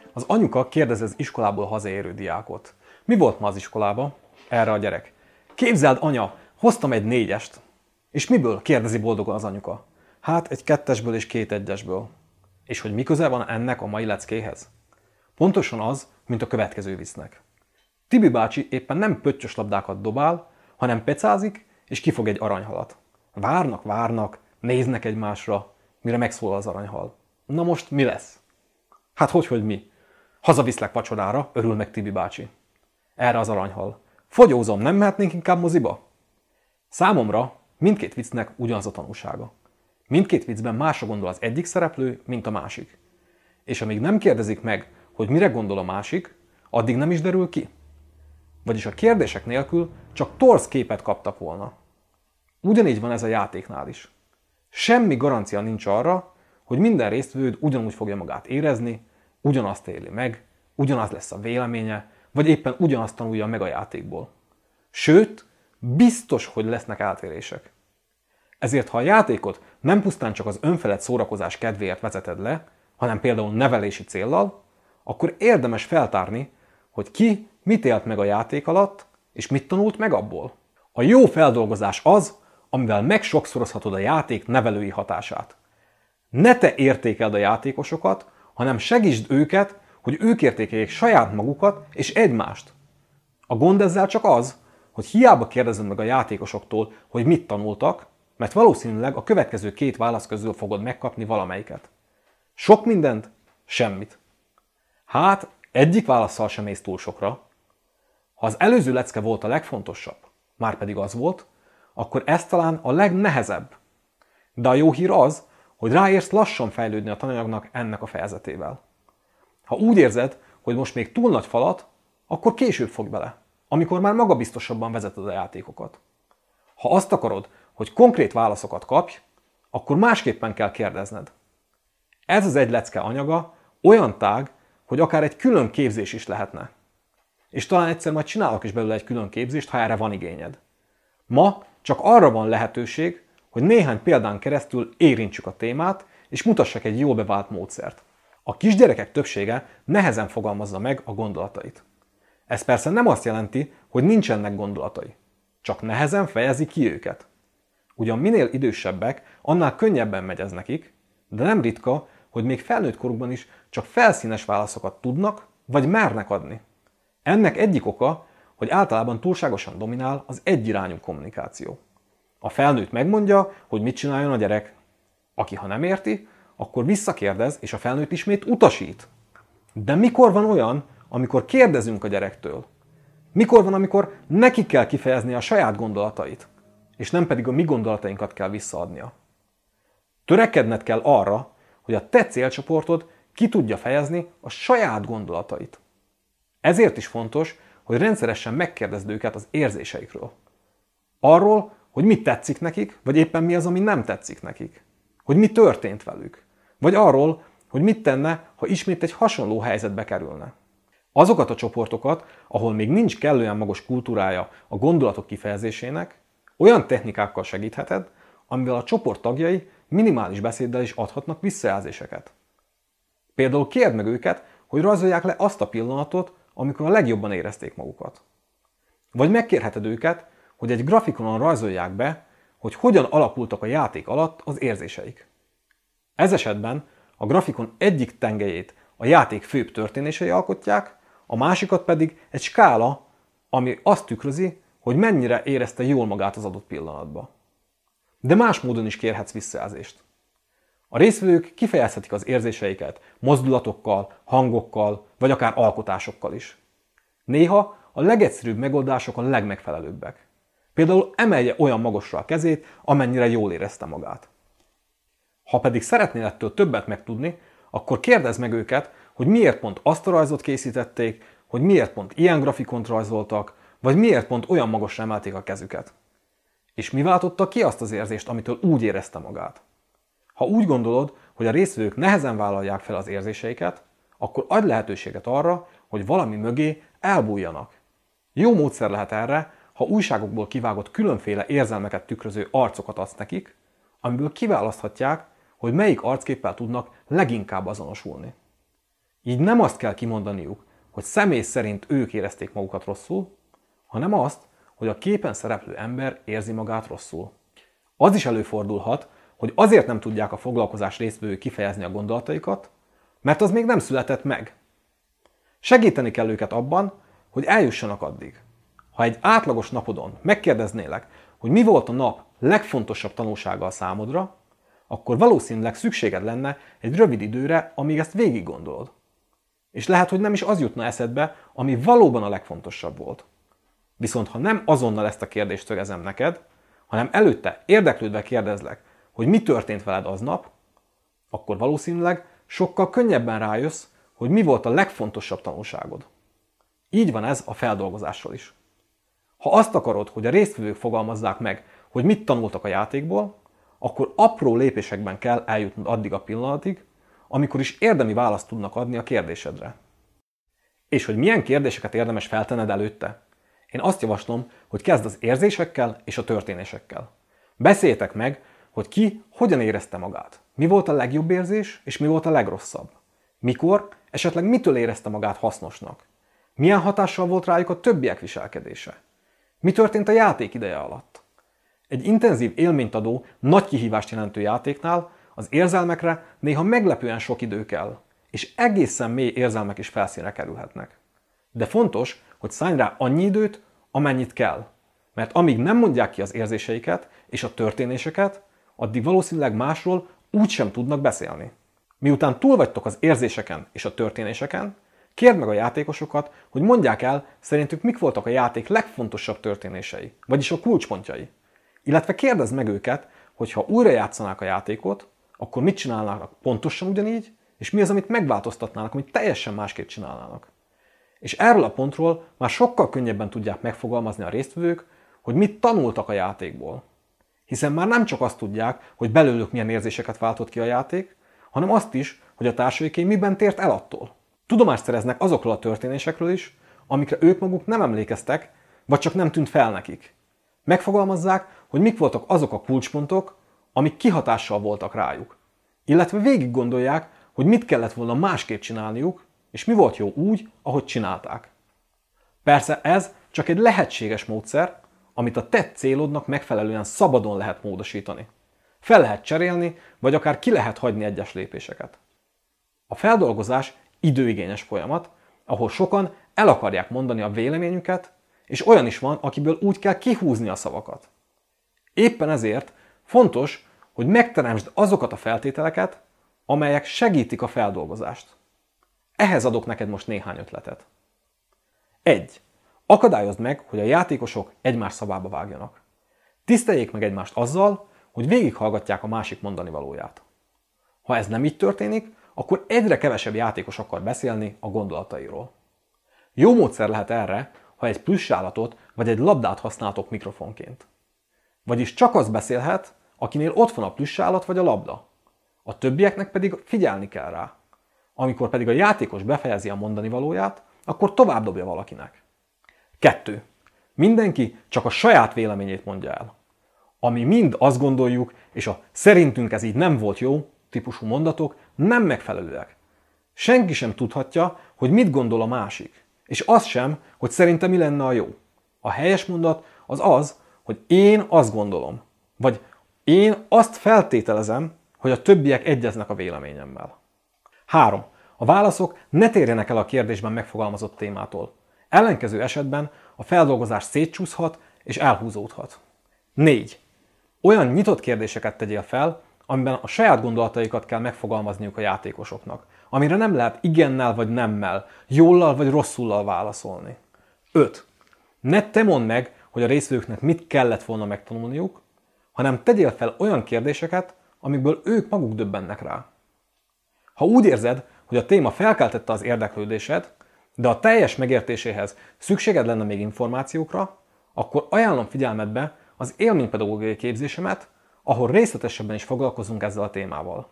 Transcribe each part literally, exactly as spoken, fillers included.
Az anyuka kérdezi az iskolából hazaérő diákot. Mi volt ma az iskolába? Erre a gyerek. Képzeld, anya, hoztam egy négyest. És miből? Kérdezi boldogan az anyuka. Hát egy kettesből és két egyesből. És hogy mi köze van ennek a mai leckéhez? Pontosan az, mint a következő visznek. Tibi bácsi éppen nem pöttyös labdákat dobál, hanem pecázik, és kifog egy aranyhalat. Várnak, várnak, néznek egymásra, mire megszólal az aranyhal. Na most mi lesz? Hát hogy, hogy mi? Hazaviszlek vacsorára, örül meg Tibi bácsi. Erre az aranyhal. Fogyózom, nem mehetnénk inkább moziba? Számomra mindkét viccnek ugyanaz a tanúsága. Mindkét viccben másra gondol az egyik szereplő, mint a másik. És amíg nem kérdezik meg, hogy mire gondol a másik, addig nem is derül ki. Vagyis a kérdések nélkül csak torz képet kaptak volna. Ugyanígy van ez a játéknál is. Semmi garancia nincs arra, hogy minden résztvevőd ugyanúgy fogja magát érezni, ugyanazt éli meg, ugyanaz lesz a véleménye, vagy éppen ugyanazt tanulja meg a játékból. Sőt, biztos, hogy lesznek eltérések. Ezért, ha a játékot nem pusztán csak az önfelett szórakozás kedvéért vezeted le, hanem például nevelési céllal, akkor érdemes feltárni, hogy ki mit élt meg a játék alatt, és mit tanult meg abból. A jó feldolgozás az, amivel megsokszorozhatod a játék nevelői hatását. Ne te értékeld a játékosokat, hanem segítsd őket, hogy ők értékeljék saját magukat és egymást. A gond ezzel csak az, hogy hiába kérdezed meg a játékosoktól, hogy mit tanultak, mert valószínűleg a következő két válasz közül fogod megkapni valamelyiket. Sok mindent, semmit. Hát, egyik válasszal sem mész túl sokra. Ha az előző lecke volt a legfontosabb, márpedig az volt, akkor ez talán a legnehezebb. De a jó hír az, hogy ráérsz lassan fejlődni a tananyagnak ennek a fejezetével. Ha úgy érzed, hogy most még túl nagy falat, akkor később fogj bele, amikor már magabiztosabban vezeted a játékokat. Ha azt akarod, hogy konkrét válaszokat kapj, akkor másképpen kell kérdezned. Ez az egy lecke anyaga olyan tág, hogy akár egy külön képzés is lehetne. És talán egyszer majd csinálok is belőle egy külön képzést, ha erre van igényed. Ma csak arra van lehetőség, hogy néhány példán keresztül érintsük a témát, és mutassak egy jól bevált módszert. A kisgyerekek többsége nehezen fogalmazza meg a gondolatait. Ez persze nem azt jelenti, hogy nincsenek gondolatai, csak nehezen fejezi ki őket. Ugyan minél idősebbek, annál könnyebben megy ez nekik, de nem ritka, hogy még felnőtt korukban is csak felszínes válaszokat tudnak, vagy mernek adni. Ennek egyik oka, hogy általában túlságosan dominál az egyirányú kommunikáció. A felnőtt megmondja, hogy mit csináljon a gyerek. Aki ha nem érti, akkor visszakérdez, és a felnőtt ismét utasít. De mikor van olyan, amikor kérdezünk a gyerektől? Mikor van, amikor neki kell kifejezni a saját gondolatait, és nem pedig a mi gondolatainkat kell visszaadnia? Törekedned kell arra, hogy a te célcsoportod ki tudja fejezni a saját gondolatait. Ezért is fontos, hogy rendszeresen megkérdezd őket az érzéseikről. Arról, hogy mi tetszik nekik, vagy éppen mi az, ami nem tetszik nekik. Hogy mi történt velük. Vagy arról, hogy mit tenne, ha ismét egy hasonló helyzetbe kerülne. Azokat a csoportokat, ahol még nincs kellően magas kultúrája a gondolatok kifejezésének, olyan technikákkal segítheted, amivel a csoport tagjai minimális beszéddel is adhatnak visszajelzéseket. Például kérd meg őket, hogy rajzolják le azt a pillanatot, amikor a legjobban érezték magukat. Vagy megkérheted őket, hogy egy grafikonon rajzolják be, hogy hogyan alakultak a játék alatt az érzéseik. Ez esetben a grafikon egyik tengelyét a játék főbb történései alkotják, a másikat pedig egy skála, ami azt tükrözi, hogy mennyire érezte jól magát az adott pillanatban. De más módon is kérhetsz visszajelzést. A résztvevők kifejezhetik az érzéseiket mozdulatokkal, hangokkal, vagy akár alkotásokkal is. Néha a legegyszerűbb megoldások a legmegfelelőbbek. Például emelje olyan magasra a kezét, amennyire jól érezte magát. Ha pedig szeretnél ettől többet megtudni, akkor kérdezd meg őket, hogy miért pont azt a rajzot készítették, hogy miért pont ilyen grafikont rajzoltak, vagy miért pont olyan magasra emelték a kezüket. És mi váltotta ki azt az érzést, amitől úgy érezte magát. Ha úgy gondolod, hogy a résztvevők nehezen vállalják fel az érzéseiket, akkor adj lehetőséget arra, hogy valami mögé elbújjanak. Jó módszer lehet erre, ha újságokból kivágott különféle érzelmeket tükröző arcokat adsz nekik, amiből kiválaszthatják, hogy melyik arcképpel tudnak leginkább azonosulni. Így nem azt kell kimondaniuk, hogy személy szerint ők érezték magukat rosszul, hanem azt, hogy a képen szereplő ember érzi magát rosszul. Az is előfordulhat, hogy azért nem tudják a foglalkozás résztvevők kifejezni a gondolataikat, mert az még nem született meg. Segíteni kell őket abban, hogy eljussanak addig. Ha egy átlagos napodon megkérdeznélek, hogy mi volt a nap legfontosabb tanulsága a számodra, akkor valószínűleg szükséged lenne egy rövid időre, amíg ezt végig gondolod. És lehet, hogy nem is az jutna eszedbe, ami valóban a legfontosabb volt. Viszont ha nem azonnal ezt a kérdést szögezem neked, hanem előtte érdeklődve kérdezlek, hogy mi történt veled aznap, akkor valószínűleg sokkal könnyebben rájössz, hogy mi volt a legfontosabb tanulságod. Így van ez a feldolgozással is. Ha azt akarod, hogy a résztvevők fogalmazzák meg, hogy mit tanultak a játékból, akkor apró lépésekben kell eljutnod addig a pillanatig, amikor is érdemi választ tudnak adni a kérdésedre. És hogy milyen kérdéseket érdemes feltenned előtte? Én azt javaslom, hogy kezd az érzésekkel és a történésekkel. Beszéljetek meg, hogy ki hogyan érezte magát. Mi volt a legjobb érzés, és mi volt a legrosszabb. Mikor, esetleg mitől érezte magát hasznosnak. Milyen hatással volt rájuk a többiek viselkedése. Mi történt a játék ideje alatt. Egy intenzív élményt adó, nagy kihívást jelentő játéknál az érzelmekre néha meglepően sok idő kell, és egészen mély érzelmek is felszínre kerülhetnek. De fontos, hogy szállj rá annyi időt, amennyit kell, mert amíg nem mondják ki az érzéseiket és a történéseket, addig valószínűleg másról úgysem tudnak beszélni. Miután túl vagytok az érzéseken és a történéseken, kérd meg a játékosokat, hogy mondják el, szerintük mik voltak a játék legfontosabb történései, vagyis a kulcspontjai. Illetve kérdezd meg őket, hogy ha újra játszanák a játékot, akkor mit csinálnának pontosan ugyanígy, és mi az, amit megváltoztatnának, amit teljesen másképp csinálnának. És erről a pontról már sokkal könnyebben tudják megfogalmazni a résztvevők, hogy mit tanultak a játékból. Hiszen már nem csak azt tudják, hogy belőlük milyen érzéseket váltott ki a játék, hanem azt is, hogy a társaiké miben tért el attól. Tudomást szereznek azokról a történésekről is, amikre ők maguk nem emlékeztek, vagy csak nem tűnt fel nekik. Megfogalmazzák, hogy mik voltak azok a kulcspontok, amik kihatással voltak rájuk. Illetve végig gondolják, hogy mit kellett volna másképp csinálniuk, és mi volt jó úgy, ahogy csinálták. Persze ez csak egy lehetséges módszer, amit a te célodnak megfelelően szabadon lehet módosítani. Fel lehet cserélni, vagy akár ki lehet hagyni egyes lépéseket. A feldolgozás időigényes folyamat, ahol sokan el akarják mondani a véleményüket, és olyan is van, akiből úgy kell kihúzni a szavakat. Éppen ezért fontos, hogy megteremtsd azokat a feltételeket, amelyek segítik a feldolgozást. Ehhez adok neked most néhány ötletet. egy. Akadályozd meg, hogy a játékosok egymás szavába vágjanak. Tiszteljék meg egymást azzal, hogy végighallgatják a másik mondani valóját. Ha ez nem így történik, akkor egyre kevesebb játékos akar beszélni a gondolatairól. Jó módszer lehet erre, ha egy plüssállatot vagy egy labdát használtok mikrofonként. Vagyis csak az beszélhet, akinél ott van a plüssállat vagy a labda. A többieknek pedig figyelni kell rá. Amikor pedig a játékos befejezi a mondani valóját, akkor tovább dobja valakinek. kettő. Mindenki csak a saját véleményét mondja el. Ami mind azt gondoljuk, és a szerintünk ez így nem volt jó típusú mondatok nem megfelelőek. Senki sem tudhatja, hogy mit gondol a másik, és az sem, hogy szerintem mi lenne a jó. A helyes mondat az az, hogy én azt gondolom, vagy én azt feltételezem, hogy a többiek egyeznek a véleményemmel. három. A válaszok ne térjenek el a kérdésben megfogalmazott témától. Ellenkező esetben a feldolgozás szétcsúszhat és elhúzódhat. négy. Olyan nyitott kérdéseket tegyél fel, amiben a saját gondolataikat kell megfogalmazniuk a játékosoknak, amire nem lehet igennel vagy nemmel, jóllal vagy rosszullal válaszolni. öt. Ne te mondd meg, hogy a résztvevőknek mit kellett volna megtanulniuk, hanem tegyél fel olyan kérdéseket, amikből ők maguk döbbennek rá. Ha úgy érzed, hogy a téma felkeltette az érdeklődésed, de a teljes megértéséhez szükséged lenne még információkra, akkor ajánlom figyelmedbe az élménypedagógiai képzésemet, ahol részletesebben is foglalkozunk ezzel a témával.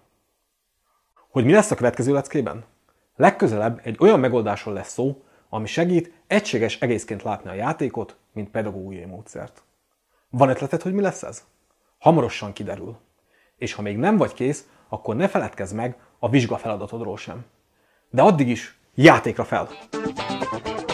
Hogy mi lesz a következő leckében? Legközelebb egy olyan megoldásról lesz szó, ami segít egységes egészként látni a játékot, mint pedagógiai módszert. Van ötleted, hogy mi lesz ez? Hamarosan kiderül. És ha még nem vagy kész, akkor ne feledkezz meg a vizsgafeladatodról sem. De addig is játékra fel!